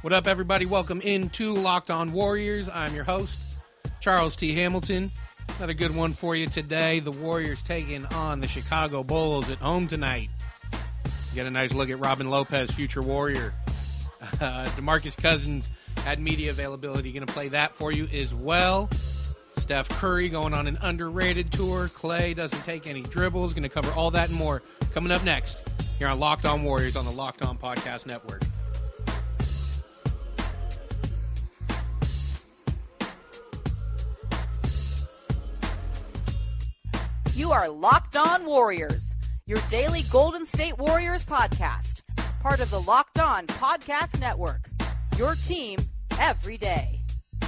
What up, everybody? Welcome into Locked On Warriors. I'm your host, Charles T. Hamilton. Another good one for you today. The Warriors taking on the Chicago Bulls at home tonight. Get a nice look at Robin Lopez, future Warrior. DeMarcus Cousins had media availability. Going to play that for you as well. Steph Curry going on an underrated tour. Klay doesn't take any dribbles. Going to cover all that and more coming up next here on Locked On Warriors on the Locked On Podcast Network. You are Locked On Warriors, your daily Golden State Warriors podcast. Part of the Locked On Podcast Network, your team every day.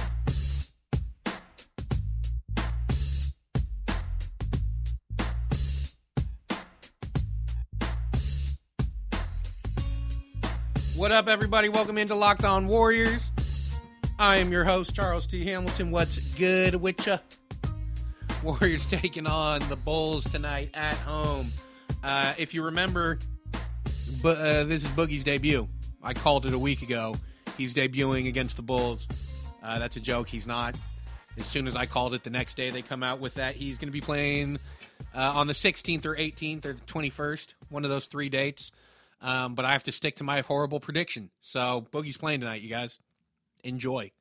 What up, everybody? Welcome into Locked On Warriors. I am your host, Charles T. Hamilton. What's good with ya? Warriors taking on the Bulls tonight at home. If you remember, this is Boogie's debut. I called it a week ago. He's debuting against the Bulls. That's a joke. He's not. As soon as I called it, the next day they come out with that. He's going to be playing on the 16th or 18th or the 21st, one of those 3 dates. But I have to stick to my horrible prediction. So Boogie's playing tonight, you guys. Enjoy.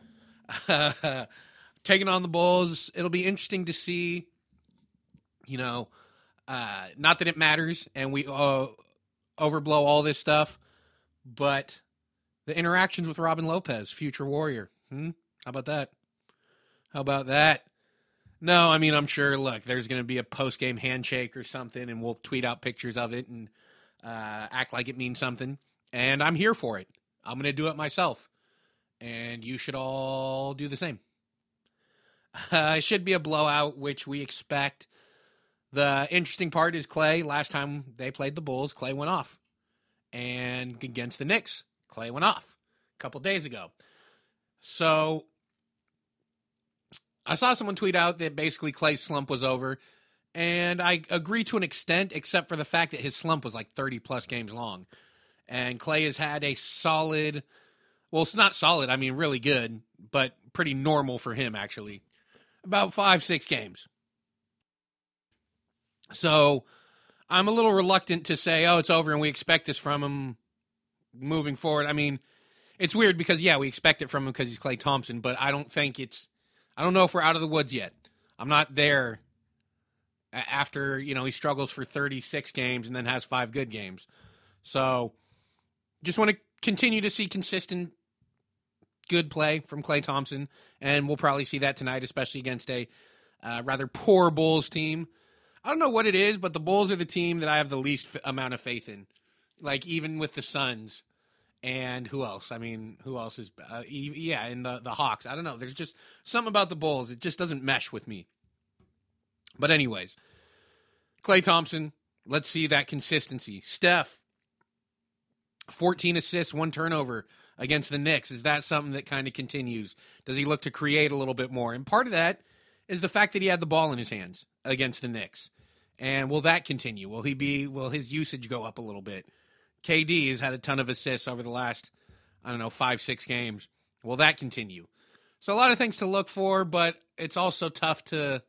Taking on the Bulls, it'll be interesting to see, not that it matters and we overblow all this stuff, but the interactions with Robin Lopez, future Warrior. How about that? No, I mean, I'm sure, look, there's going to be a post-game handshake or something, and we'll tweet out pictures of it and act like it means something, and I'm here for it. I'm going to do it myself, and you should all do the same. It should be a blowout, which we expect. The interesting part is Klay. Last time they played the Bulls, Klay went off. And against the Knicks, Klay went off a couple days ago. So I saw someone tweet out that basically Klay's slump was over. And I agree to an extent, except for the fact that his slump was like 30-plus games long. And Klay has had a solid, well, it's not solid, I mean really good, but pretty normal for him, actually. About 5-6 games. So I'm a little reluctant to say, oh, it's over and we expect this from him moving forward. I mean, it's weird because, yeah, we expect it from him because he's Klay Thompson, but I don't know if we're out of the woods yet. I'm not there after, he struggles for 36 games and then has 5 good games. So just want to continue to see consistent good play from Klay Thompson, and we'll probably see that tonight, especially against a rather poor Bulls team. I don't know what it is, but the Bulls are the team that I have the least amount of faith in. Like, even with the Suns and who else? I mean, who else is... and the Hawks. I don't know. There's just something about the Bulls. It just doesn't mesh with me. But anyways, Klay Thompson, let's see that consistency. Steph, 14 assists, 1 turnover against the Knicks. Is that something that kind of continues? Does he look to create a little bit more? And part of that is the fact that he had the ball in his hands against the Knicks. And will that continue? Will his usage go up a little bit? KD has had a ton of assists over the last, 5-6 games. Will that continue? So a lot of things to look for, but it's also tough to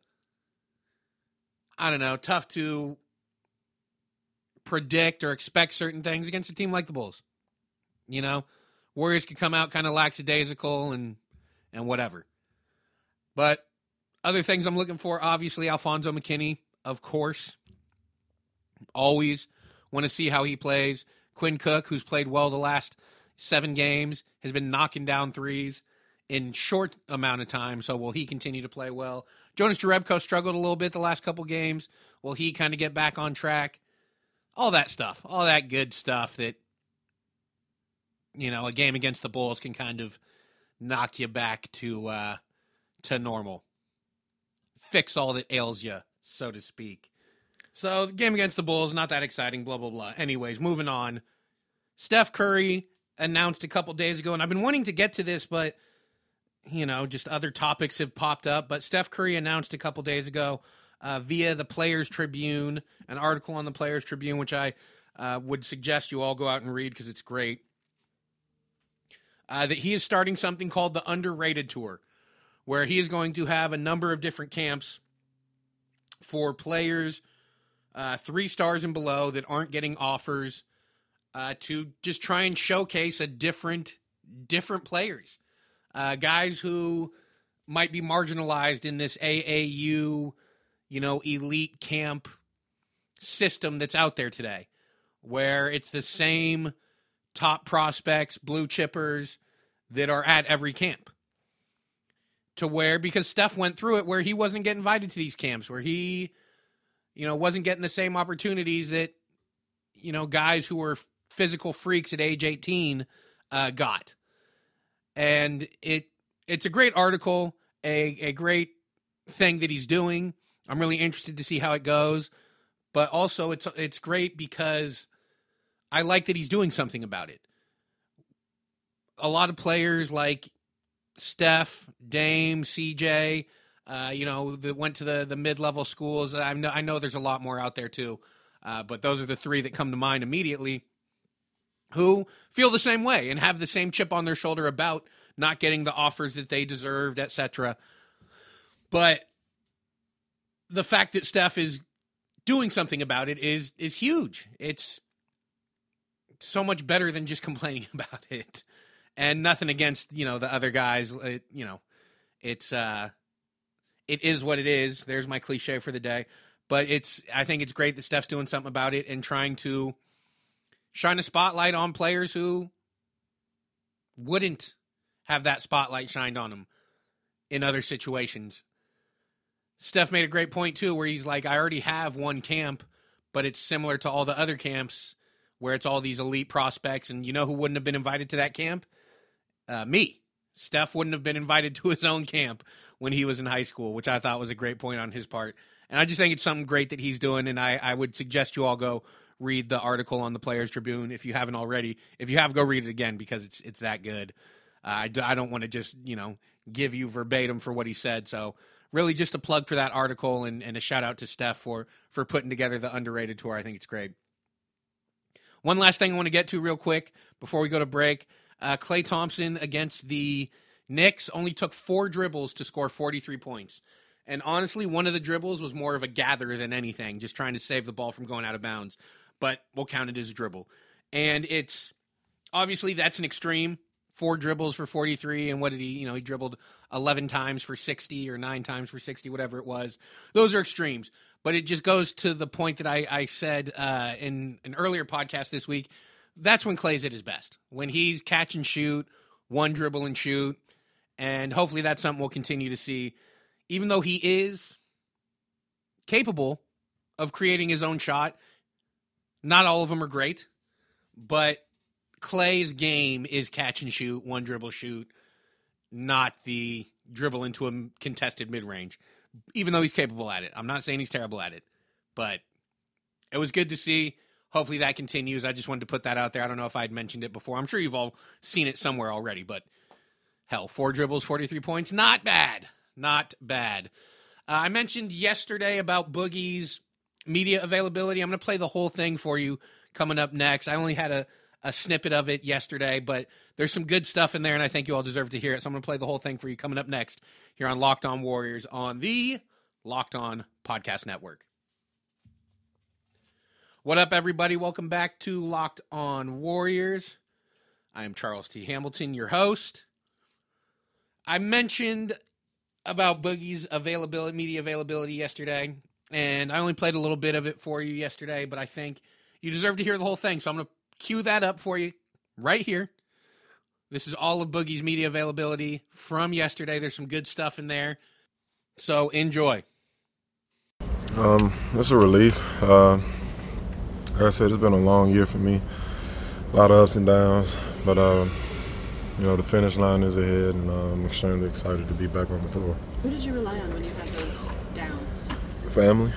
predict or expect certain things against a team like the Bulls. Warriors could come out kind of lackadaisical and whatever. But other things I'm looking for, obviously, Alfonzo McKinney, of course. Always want to see how he plays. Quinn Cook, who's played well the last 7 games, has been knocking down threes in short amount of time, so will he continue to play well? Jonas Jerebko struggled a little bit the last couple games. Will he kind of get back on track? All that stuff. All that good stuff that a game against the Bulls can kind of knock you back to normal. Fix all that ails you, so to speak. So the game against the Bulls, not that exciting, blah, blah, blah. Anyways, moving on. Steph Curry announced a couple days ago, and I've been wanting to get to this, but, just other topics have popped up. But Steph Curry announced a couple days ago via the Players Tribune, an article on the Players Tribune, which I would suggest you all go out and read because it's great. that he is starting something called the Underrated Tour, where he is going to have a number of different camps for players 3 stars and below that aren't getting offers to just try and showcase a different players. Guys who might be marginalized in this AAU, elite camp system that's out there today, where it's the same top prospects, blue chippers that are at every camp. To where, because Steph went through it, where he wasn't getting invited to these camps, where he, wasn't getting the same opportunities that, guys who were physical freaks at age 18 got. And it's a great article, a great thing that he's doing. I'm really interested to see how it goes. But also it's great because I like that he's doing something about it. A lot of players like Steph, Dame, CJ, that went to the mid-level schools. I know there's a lot more out there too. But those are the 3 that come to mind immediately, who feel the same way and have the same chip on their shoulder about not getting the offers that they deserved, etc. But the fact that Steph is doing something about it is huge. It's so much better than just complaining about it. And nothing against, the other guys. It is what it is. There's my cliche for the day. But I think it's great that Steph's doing something about it and trying to shine a spotlight on players who wouldn't have that spotlight shined on them in other situations. Steph made a great point, too, where he's like, I already have one camp, but it's similar to all the other camps where it's all these elite prospects. And you know who wouldn't have been invited to that camp? Me. Steph wouldn't have been invited to his own camp when he was in high school, which I thought was a great point on his part. And I just think it's something great that he's doing, and I would suggest you all go read the article on the Players Tribune if you haven't already. If you have, go read it again because it's that good. I don't want to just, give you verbatim for what he said. So really just a plug for that article and a shout out to Steph for putting together the Underrated Tour. I think it's great. One last thing I want to get to real quick before we go to break. Klay Thompson against the Knicks only took 4 dribbles to score 43 points. And honestly, one of the dribbles was more of a gather than anything, just trying to save the ball from going out of bounds. But we'll count it as a dribble. And it's, obviously that's an extreme. 4 dribbles for 43, and what did he, he dribbled 11 times for 60 or 9 times for 60, whatever it was. Those are extremes. But it just goes to the point that I said in an earlier podcast this week. That's when Klay's at his best. When he's catch and shoot, one dribble and shoot. And hopefully that's something we'll continue to see. Even though he is capable of creating his own shot, not all of them are great. But Klay's game is catch and shoot, one dribble shoot, not the dribble into a contested mid-range, even though he's capable at it. I'm not saying he's terrible at it, but it was good to see. Hopefully that continues. I just wanted to put that out there. I don't know if I'd mentioned it before. I'm sure you've all seen it somewhere already, but hell, 4 dribbles, 43 points, not bad. Not bad. I mentioned yesterday about Boogie's media availability. I'm going to play the whole thing for you coming up next. I only had a snippet of it yesterday, but there's some good stuff in there, and I think you all deserve to hear it. So I'm going to play the whole thing for you coming up next here on Locked On Warriors on the Locked On Podcast Network. What up, everybody? Welcome back to Locked On Warriors. I am Charles T. Hamilton, your host. I mentioned about Boogie's availability, media availability yesterday, and I only played a little bit of it for you yesterday, but I think you deserve to hear the whole thing, so I'm going to cue that up for you right here. This is all of Boogie's media availability from yesterday. There's some good stuff in there, so enjoy. It's a relief. Like I said, it's been a long year for me. A lot of ups and downs, but the finish line is ahead, and I'm extremely excited to be back on the floor. Who did you rely on when you had those downs? Family.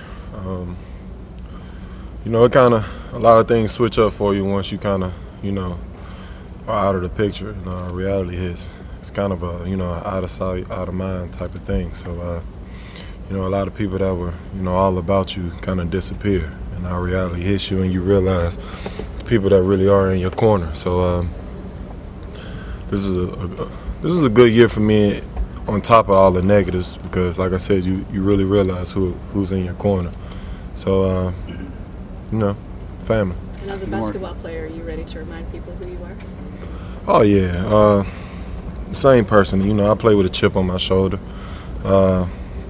It kind of, a lot of things switch up for you once you kind of, are out of the picture. And reality hits. It's kind of a, out of sight, out of mind type of thing. So, a lot of people that were, all about you kind of disappear. And now reality hits you and you realize the people that really are in your corner. So, this is a good year for me. On top of all the negatives, because like I said, you really realize who's in your corner. So, family. And as a basketball player, are you ready to remind people who you are? Oh yeah, same person. I play with a chip on my shoulder. I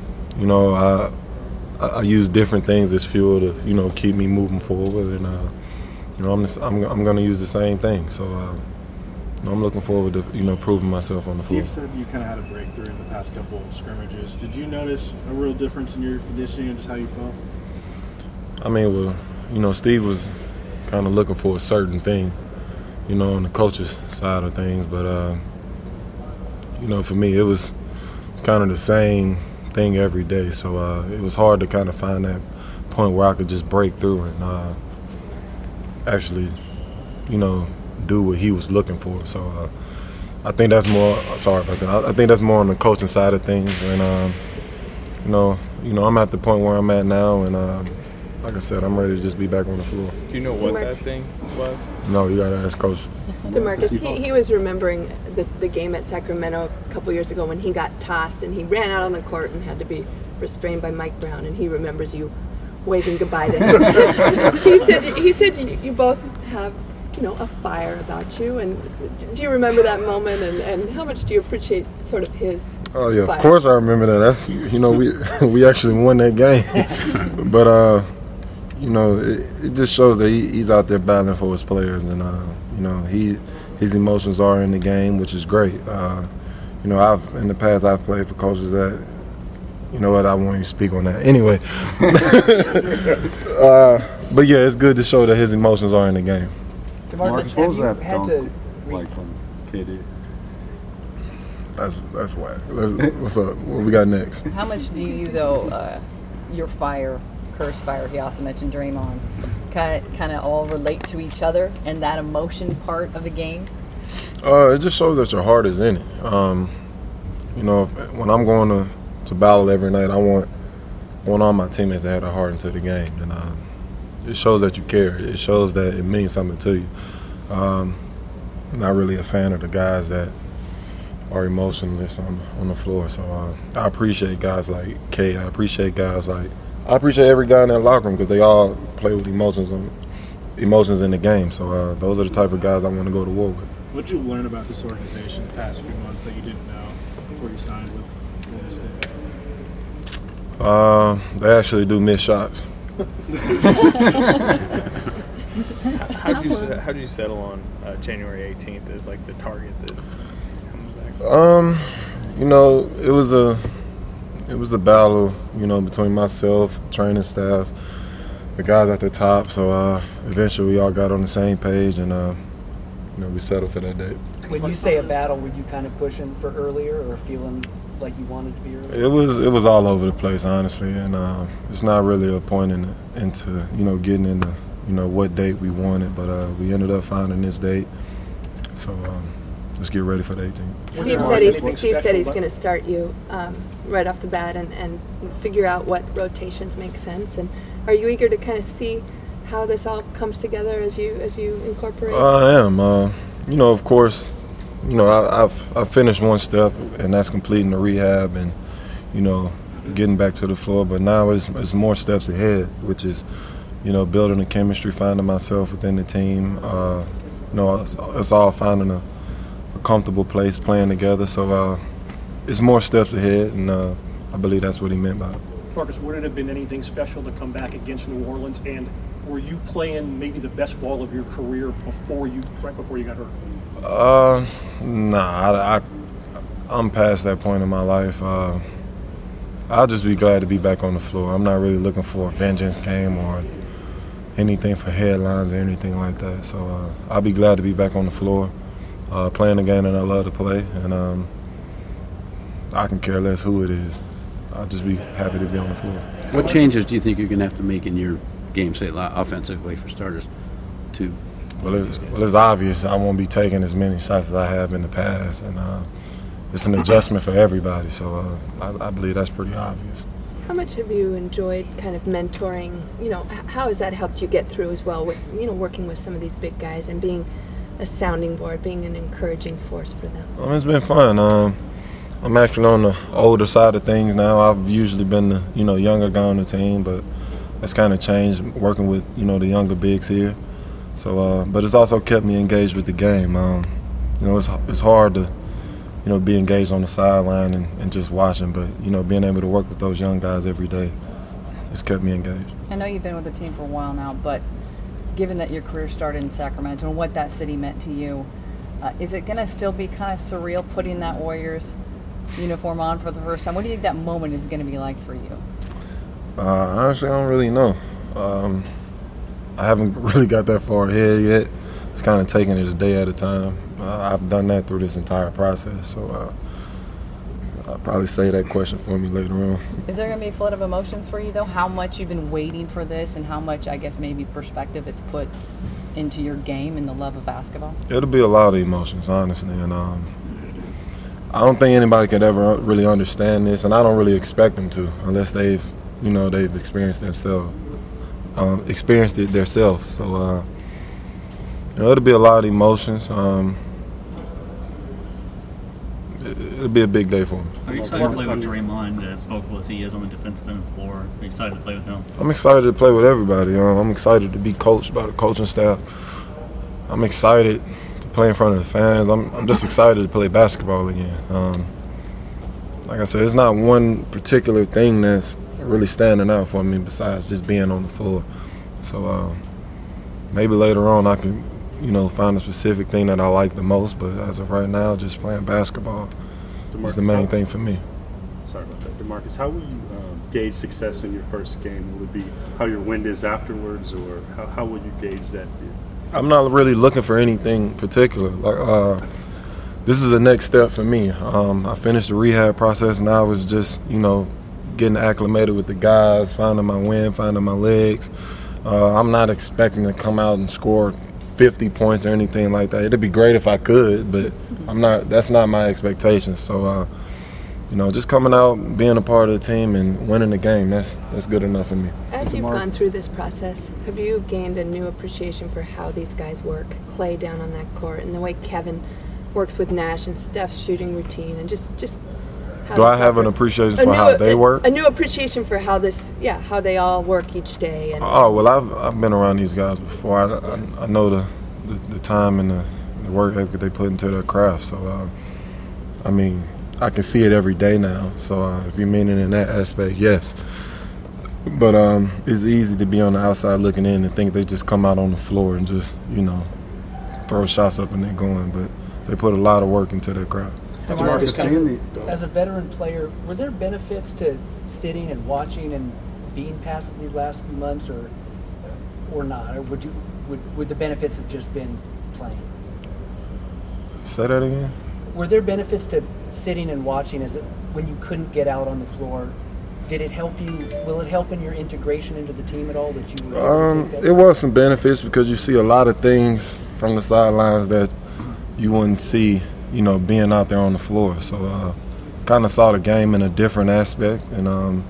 use different things as fuel to keep me moving forward, and I'm going to use the same thing. So I'm looking forward to proving myself on the floor. Steve said you kind of had a breakthrough in the past couple of scrimmages. Did you notice a real difference in your conditioning and just how you felt? I mean, well, Steve was kind of looking for a certain thing, on the coach's side of things. But, for me, it was kind of the same thing every day. So it was hard to kind of find that point where I could just break through and actually, do what he was looking for. So I think that's more. Sorry about that. I think that's more on the coaching side of things. And I'm at the point where I'm at now, and like I said, I'm ready to just be back on the floor. Do you know what that thing was? No, you gotta ask Coach. DeMarcus, he was remembering the game at Sacramento a couple years ago when he got tossed and he ran out on the court and had to be restrained by Mike Brown, and he remembers you waving goodbye to him. he said you both have a fire about you, and do you remember that moment, and how much do you appreciate sort of his Oh yeah, fire? Of course I remember that. That's we actually won that game. But it just shows that he's out there battling for his players, and his emotions are in the game, which is great. In the past I've played for coaches that I won't even speak on that. Anyway, but yeah, it's good to show that his emotions are in the game. Marcus, what was that dunk like from KD? That's whack. What's up? What we got next? How much do you, your fire, Kerr's fire, he also mentioned Draymond, kind of all relate to each other and that emotion part of the game? It just shows that your heart is in it. When I'm going to battle every night, I want all my teammates to have their heart into the game, and it shows that you care. It shows that it means something to you. I'm not really a fan of the guys that are emotionless on the floor. So I appreciate guys like K. I appreciate every guy in that locker room, because they all play with emotions in the game. So those are the type of guys I want to go to war with. What did you learn about this organization the past few months that you didn't know before you signed with Golden State? They actually do miss shots. How do you settle on January 18th as like the target that comes back? It was a battle, between myself, training staff, the guys at the top. So eventually we all got on the same page, and we settled for that date. When you say a battle, were you kind of pushing for earlier, or feeling like you wanted to be earlier? It was all over the place, honestly, and it's not really a point into getting into what date we wanted, but we ended up finding this date. So let's get ready for the 18th. Steve said he's going to start you right off the bat and figure out what rotations make sense. And are you eager to kind of see how this all comes together as you incorporate? I am. Of course, I've finished one step, and that's completing the rehab and getting back to the floor. But now it's more steps ahead, which is building the chemistry, finding myself within the team. It's all finding a comfortable place, playing together. So it's more steps ahead, and I believe that's what he meant by it. Marcus, would it have been anything special to come back against New Orleans? And were you playing maybe the best ball of your career right before you got hurt? Nah, I'm past that point in my life. I'll just be glad to be back on the floor. I'm not really looking for a vengeance game or anything for headlines or anything like that. So I'll be glad to be back on the floor, playing the game that I love to play, and I can care less who it is. I'll just be happy to be on the floor. What changes do you think you're going to have to make in your game, say offensively for starters? Well, it's obvious I won't be taking as many shots as I have in the past, and it's an adjustment for everybody. So I believe that's pretty obvious. How much have you enjoyed kind of mentoring? How has that helped you get through as well with working with some of these big guys and being a sounding board, being an encouraging force for them? It's been fun. I'm actually on the older side of things now. I've usually been the younger guy on the team, but it's kind of changed working with the younger bigs here. So, but it's also kept me engaged with the game. It's hard to be engaged on the sideline and just watching, but being able to work with those young guys every day has kept me engaged. I know you've been with the team for a while now, but given that your career started in Sacramento and what that city meant to you, is it going to still be kind of surreal putting that Warriors uniform on for the first time? What do you think that moment is going to be like for you? Honestly, I don't really know. I haven't really got that far ahead yet. Just kind of taking it a day at a time. I've done that through this entire process, so I'll probably say that question for me later on. Is there going to be a flood of emotions for you, though? How much you've been waiting for this and how much, I guess, maybe perspective it's put into your game and the love of basketball? It'll be a lot of emotions, honestly, and I don't think anybody could ever really understand this, and I don't really expect them to unless they've experienced it themselves. So, it'll be a lot of emotions. It'll be a big day for me. Are you excited to play with Draymond, as vocal as he is on the defensive end of the floor? Are you excited to play with him? I'm excited to play with everybody. I'm excited to be coached by the coaching staff. I'm excited to play in front of the fans. I'm just excited to play basketball again. Like I said, it's not one particular thing that's really standing out for me besides just being on the floor. So maybe later on I can, find a specific thing that I like the most. But as of right now, just playing basketball is the main thing for me. Sorry about that. DeMarcus, how will you gauge success in your first game? Will it be how your wind is afterwards, or how will you gauge that? I'm not really looking for anything particular. This is the next step for me. I finished the rehab process, and I was just, getting acclimated with the guys, finding my wind, finding my legs. I'm not expecting to come out and score 50 points or anything like that. It'd be great if I could, but that's not my expectation. So, just coming out, being a part of the team and winning the game, that's good enough for me. As you've gone through this process, have you gained a new appreciation for how these guys work? Clay down on that court, and the way Kevin works with Nash and Steph's shooting routine, and just do I have an appreciation for how they work? A new appreciation for how they all work each day. And I've been around these guys before. I know the time and the work ethic they put into their craft. So, I can see it every day now. So, if you mean it in that aspect, yes. But it's easy to be on the outside looking in and think they just come out on the floor and just, throw shots up and they're going. But they put a lot of work into their craft. As a veteran player, were there benefits to sitting and watching and being past these last few months, or not? Or would the benefits have just been playing? Say that again? Were there benefits to sitting and watching when you couldn't get out on the floor? Did it help you? Will it help in your integration into the team at all? That you were able to take that? It was some benefits because you see a lot of things from the sidelines that you wouldn't see, being out there on the floor. So kind of saw the game in a different aspect, and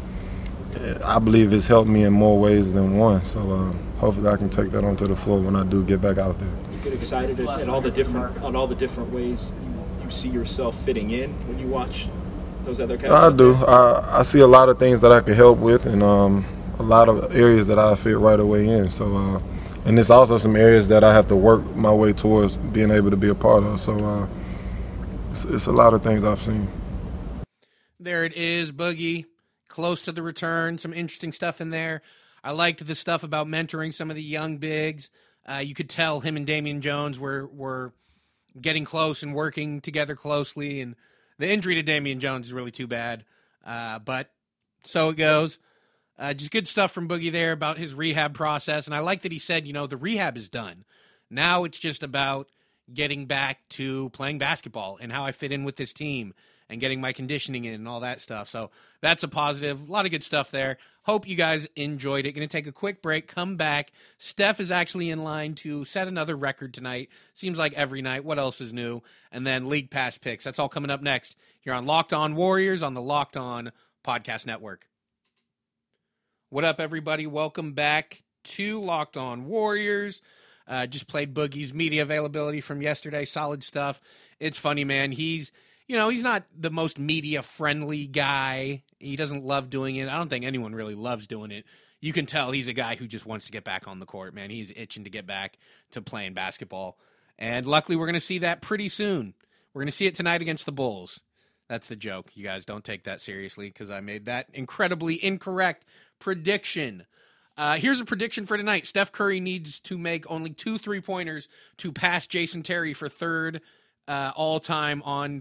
I believe it's helped me in more ways than one. So hopefully I can take that onto the floor when I do get back out there. You get excited at all the different ways you see yourself fitting in when you watch those other guys? I do. I see a lot of things that I could help with, and a lot of areas that I fit right away in. So and there's also some areas that I have to work my way towards being able to be a part of. So it's a lot of things I've seen. There it is, Boogie. Close to the return. Some interesting stuff in there. I liked the stuff about mentoring some of the young bigs. You could tell him and Damian Jones were getting close and working together closely. And the injury to Damian Jones is really too bad. But so it goes. Just good stuff from Boogie there about his rehab process. And I like that he said, the rehab is done. Now it's just about getting back to playing basketball and how I fit in with this team and getting my conditioning in and all that stuff. So that's a positive. A lot of good stuff there. Hope you guys enjoyed it. Going to take a quick break, come back. Steph is actually in line to set another record tonight. Seems like every night. What else is new? And then League Pass picks. That's all coming up next here on Locked On Warriors on the Locked On Podcast Network. What up, everybody? Welcome back to Locked On Warriors. Just played Boogie's media availability from yesterday. Solid stuff. It's funny, man. He's not the most media-friendly guy. He doesn't love doing it. I don't think anyone really loves doing it. You can tell he's a guy who just wants to get back on the court, man. He's itching to get back to playing basketball. And luckily, we're going to see that pretty soon. We're going to see it tonight against the Bulls. That's the joke. You guys don't take that seriously because I made that incredibly incorrect prediction. Here's a prediction for tonight. Steph Curry needs to make only 2 3-pointers to pass Jason Terry for third all-time on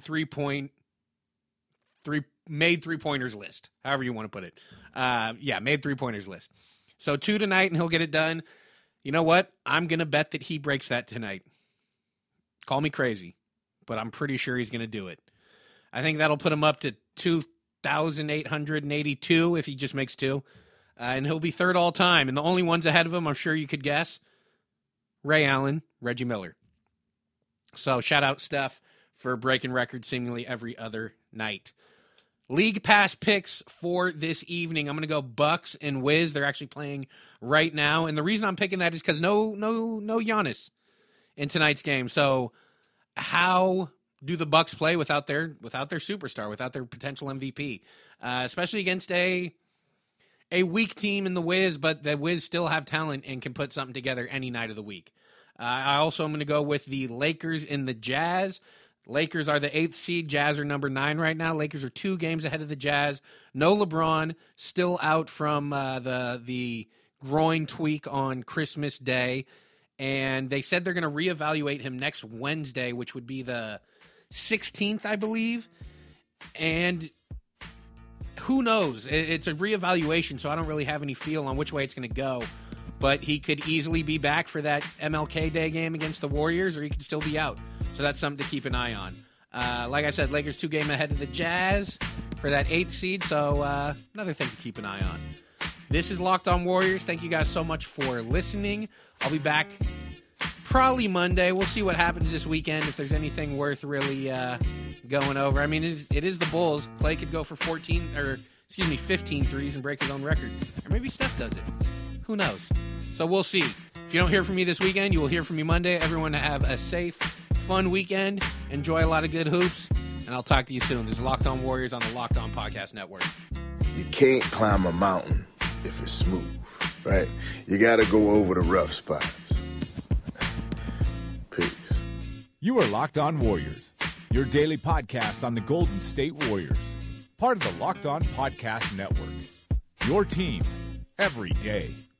made 3-pointers list, however you want to put it. Made 3-pointers list. So 2 tonight, and he'll get it done. You know what? I'm going to bet that he breaks that tonight. Call me crazy, but I'm pretty sure he's going to do it. I think that'll put him up to 2,882 if he just makes 2. And he'll be third all time. And the only ones ahead of him, I'm sure you could guess, Ray Allen, Reggie Miller. So shout out Steph for breaking records seemingly every other night. League Pass picks for this evening. I'm going to go Bucks and Wiz. They're actually playing right now. And the reason I'm picking that is because no Giannis in tonight's game. So how do the Bucks play without their superstar, without their potential MVP, especially against a weak team in the Wiz, but the Wiz still have talent and can put something together any night of the week. I also am going to go with the Lakers and the Jazz. Lakers are the 8th seed. Jazz are number 9 right now. Lakers are 2 games ahead of the Jazz. No LeBron, still out from the groin tweak on Christmas Day. And they said they're going to reevaluate him next Wednesday, which would be the 16th, I believe. And who knows? It's a reevaluation, so I don't really have any feel on which way it's going to go. But he could easily be back for that MLK Day game against the Warriors, or he could still be out. So that's something to keep an eye on. Like I said, Lakers 2 games ahead of the Jazz for that 8th seed, so another thing to keep an eye on. This is Locked On Warriors. Thank you guys so much for listening. I'll be back probably Monday. We'll see what happens this weekend, if there's anything worth really going over. I mean, it is the Bulls. Clay could go for 15 threes and break his own record. Or maybe Steph does it. Who knows? So we'll see. If you don't hear from me this weekend, you will hear from me Monday. Everyone have a safe, fun weekend. Enjoy a lot of good hoops. And I'll talk to you soon. This is Locked On Warriors on the Locked On Podcast Network. You can't climb a mountain if it's smooth, right? You got to go over the rough spots. Peace. You are Locked On Warriors, your daily podcast on the Golden State Warriors. Part of the Locked On Podcast Network. Your team every day.